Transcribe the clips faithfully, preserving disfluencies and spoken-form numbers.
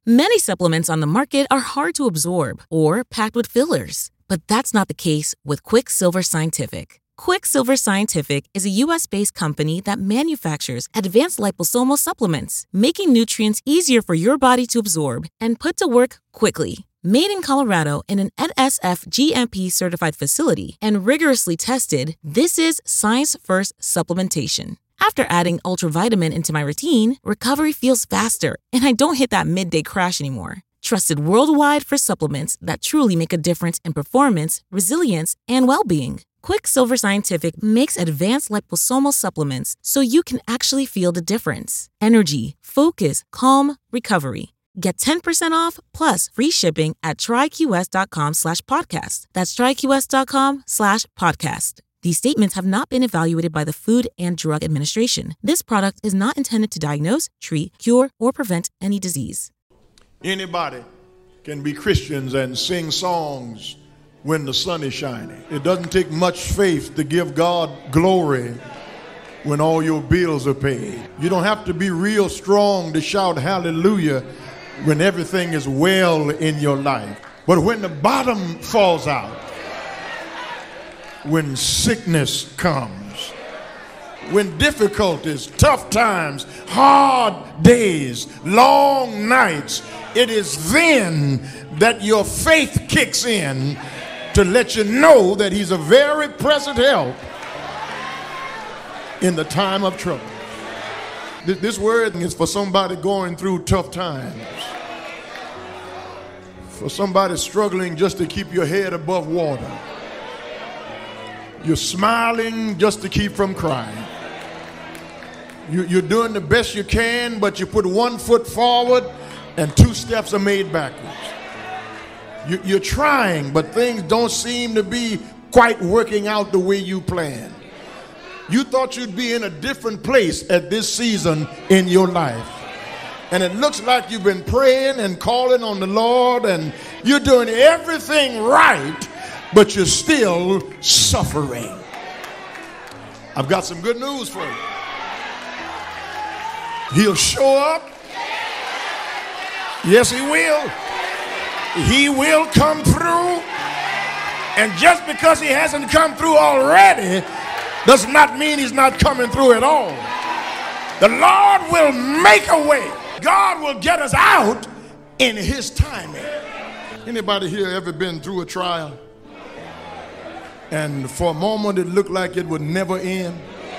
Many supplements on the market are hard to absorb or packed with fillers, but that's not the case with Quicksilver Scientific. Quicksilver Scientific is a U S-based company that manufactures advanced liposomal supplements, making nutrients easier for your body to absorb and put to work quickly. Made in Colorado in an N S F G M P-certified facility and rigorously tested, this is science-first supplementation. After adding Ultravitamin into my routine, recovery feels faster, and I don't hit that midday crash anymore. Trusted worldwide for supplements that truly make a difference in performance, resilience, and well-being. Quicksilver Scientific makes advanced liposomal supplements so you can actually feel the difference. Energy, focus, calm, recovery. Get ten percent off plus free shipping at tryqs.com slash podcast. That's tryqs.com slash podcast. These statements have not been evaluated by the Food and Drug Administration. This product is not intended to diagnose, treat, cure, or prevent any disease. Anybody can be Christians and sing songs when the sun is shining. It doesn't take much faith to give God glory when all your bills are paid. You don't have to be real strong to shout hallelujah when everything is well in your life. But when the bottom falls out, when sickness comes, when difficulties, tough times, hard days, long nights, it is then that your faith kicks in to let you know that he's a very present help in the time of trouble. This word is for somebody going through tough times, for somebody struggling just to keep your head above water. You're smiling just to keep from crying. You, you're doing the best you can, but you put one foot forward and two steps are made backwards. You, you're trying, but things don't seem to be quite working out the way you planned. You thought you'd be in a different place at this season in your life. And it looks like you've been praying and calling on the Lord and you're doing everything right, but you're still suffering. I've got some good news for you. He'll show up. Yes, he will. He will come through. And just because he hasn't come through already does not mean he's not coming through at all. The Lord will make a way. God will get us out in his timing. Anybody here ever been through a trial? And for a moment it looked like it would never end.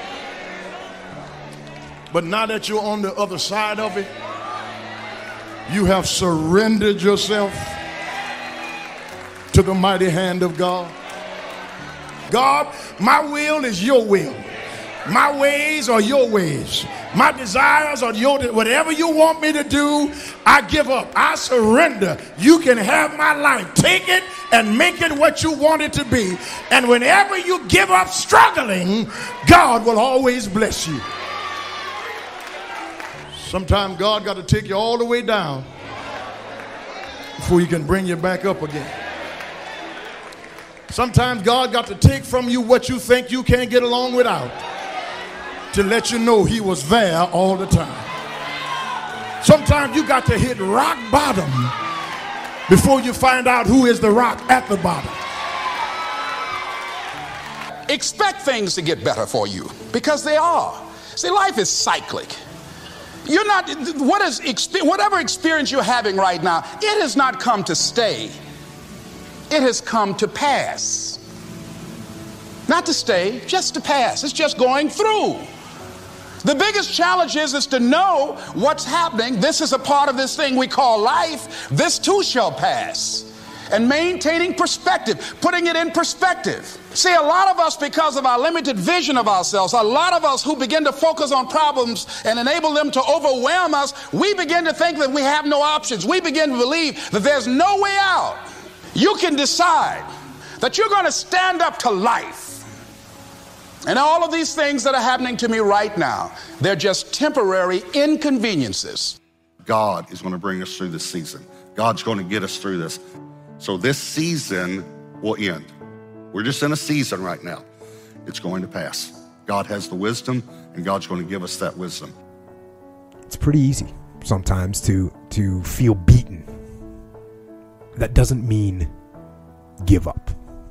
But now that you're on the other side of it, you have surrendered yourself to the mighty hand of God. God, my will is your will. My ways are your ways. My desires are your, whatever you want me to do, I give up. I surrender. You can have my life. Take it and make it what you want it to be. And whenever you give up struggling, God will always bless you. Sometimes God got to take you all the way down before he can bring you back up again. Sometimes God got to take from you what you think you can't get along without to let you know he was there all the time. Sometimes you got to hit rock bottom before you find out who is the rock at the bottom. Expect things to get better for you because they are. See, life is cyclic. You're not, what is, whatever experience you're having right now, it has not come to stay. It has come to pass. Not to stay, just to pass. It's just going through. The biggest challenge is, is to know what's happening. This is a part of this thing we call life. This too shall pass. And maintaining perspective, putting it in perspective. See, a lot of us, because of our limited vision of ourselves, a lot of us who begin to focus on problems and enable them to overwhelm us, we begin to think that we have no options. We begin to believe that there's no way out. You can decide that you're going to stand up to life. And all of these things that are happening to me right now, they're just temporary inconveniences. God is going to bring us through this season. God's going to get us through this. So this season will end. We're just in a season right now. It's going to pass. God has the wisdom, and God's going to give us that wisdom. It's pretty easy sometimes to to feel beat that doesn't mean give up.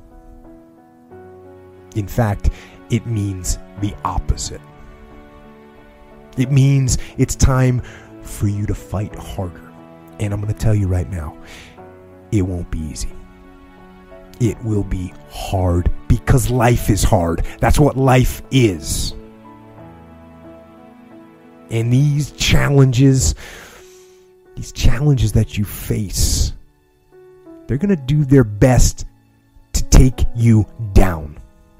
In fact, it means the opposite. It means it's time for you to fight harder. And I'm going to tell you right now, it won't be easy. It will be hard because life is hard. That's what life is. And these challenges, these challenges that you face, they're going to do their best to take you down.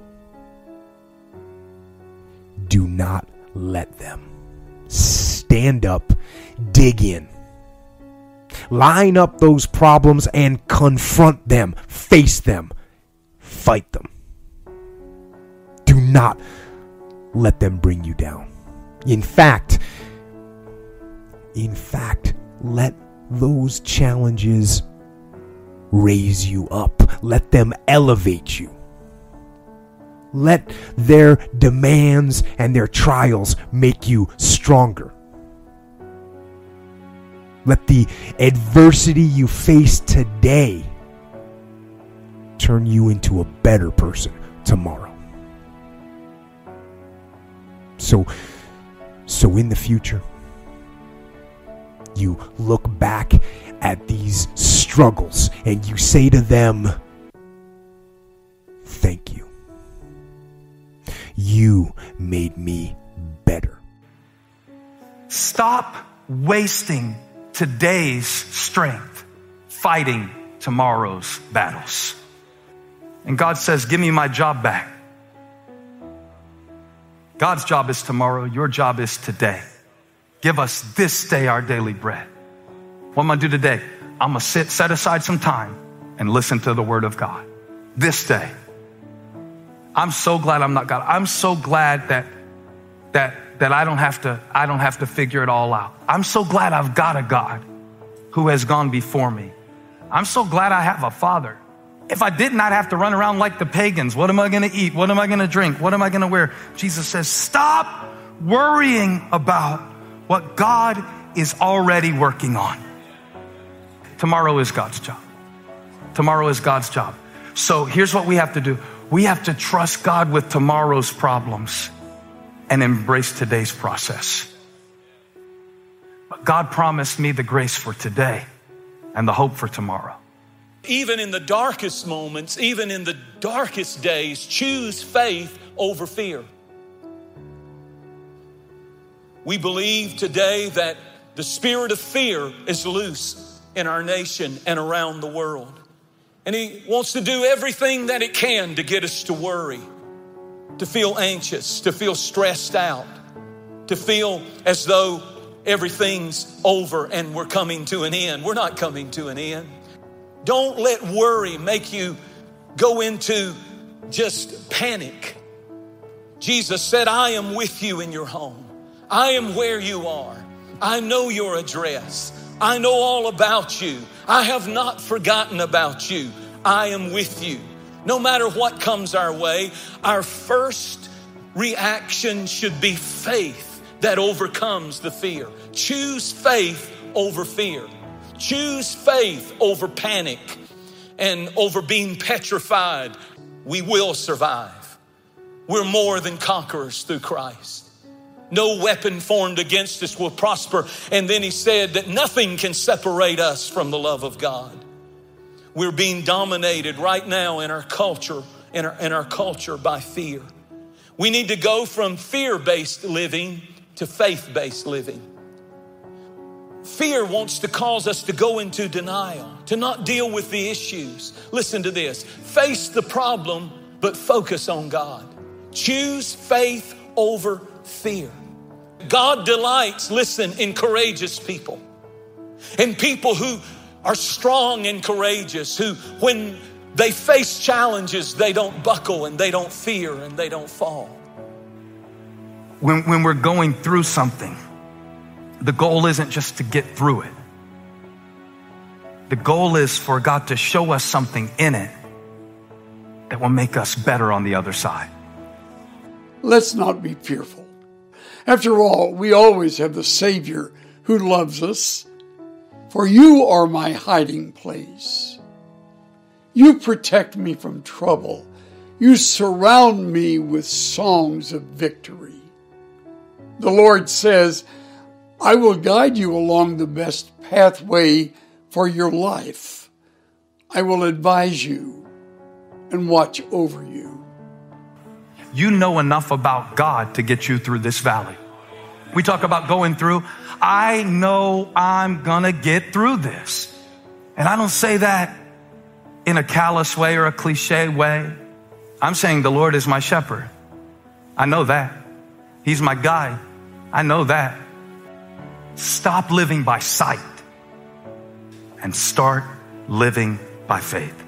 Do not let them. Stand up, dig in. Line up those problems and confront them. Face them. Fight them. Do not let them bring you down. In fact, in fact, let those challenges raise you up. Let them elevate you. Let their demands and their trials make you stronger. Let the adversity you face today turn you into a better person tomorrow. So, so in the future, you look back at these struggles and you say to them, thank you. You made me better. Stop wasting today's strength fighting tomorrow's battles. And God says, give me my job back. God's job is tomorrow. Your job is today. Give us this day our daily bread. What am I going to do today? I'm going to sit, set aside some time and listen to the word of God. This day. I'm so glad I'm not God. I'm so glad that that that I don't have to I don't have to figure it all out. I'm so glad I've got a God who has gone before me. I'm so glad I have a Father. If I did not have to run around like the pagans, what am I going to eat? What am I going to drink? What am I going to wear? Jesus says, stop worrying about what God is already working on. Tomorrow is God's job. Tomorrow is God's job. So here's what we have to do. We have to trust God with tomorrow's problems and embrace today's process. But God promised me the grace for today and the hope for tomorrow. Even in the darkest moments, even in the darkest days, choose faith over fear. We believe today that the spirit of fear is loose in our nation and around the world. And he wants to do everything that it can to get us to worry, to feel anxious, to feel stressed out, to feel as though everything's over and we're coming to an end. We're not coming to an end. Don't let worry make you go into just panic. Jesus said, I am with you in your home. I am where you are. I know your address. I know all about you. I have not forgotten about you. I am with you. No matter what comes our way, our first reaction should be faith that overcomes the fear. Choose faith over fear. Choose faith over panic and over being petrified. We will survive. We're more than conquerors through Christ. No weapon formed against us will prosper. And then he said that nothing can separate us from the love of God. We're being dominated right now in our culture, in our, in our culture by fear. We need to go from fear-based living to faith-based living. Fear wants to cause us to go into denial, to not deal with the issues. Listen to this. Face the problem, but focus on God. Choose faith over fear. God delights, listen, in courageous people. In people who are strong and courageous, who when they face challenges, they don't buckle and they don't fear and they don't fall. When, when we're going through something, the goal isn't just to get through it. The goal is for God to show us something in it that will make us better on the other side. Let's not be fearful. After all, we always have the Savior who loves us. For you are my hiding place. You protect me from trouble. You surround me with songs of victory. The Lord says, I will guide you along the best pathway for your life. I will advise you and watch over you. You know enough about God to get you through this valley. We talk about going through. I know I'm gonna get through this. And I don't say that in a callous way or a cliche way. I'm saying the Lord is my shepherd. I know that. He's my guide. I know that. Stop living by sight and start living by faith.